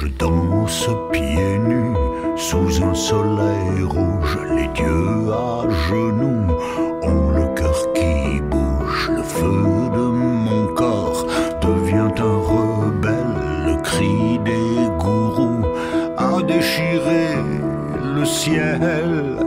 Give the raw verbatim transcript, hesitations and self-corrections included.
Je danse pieds nus sous un soleil rouge. Les dieux à genoux ont le cœur qui bouge. Le feu de mon corps devient un rebelle. Le cri des gourous a déchiré le ciel.